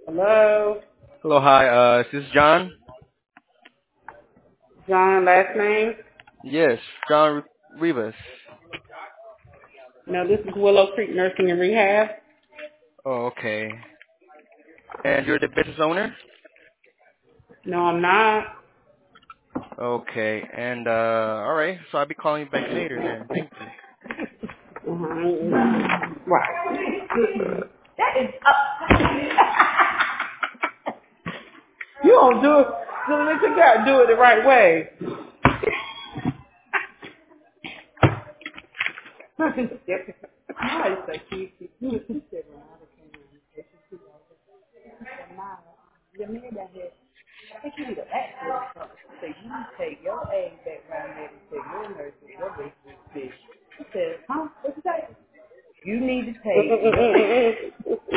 Hello, Hello, hi. Is this John? John. Last name? Yes, John Rivas. No, this is Willow Creek Nursing and Rehab. Oh, okay. And you're the business owner? No, I'm not. Okay. And all right. So I'll be calling you back later then. Thank you. Right. That is up. You don't do it. So you gotta do it the right way. You need to take.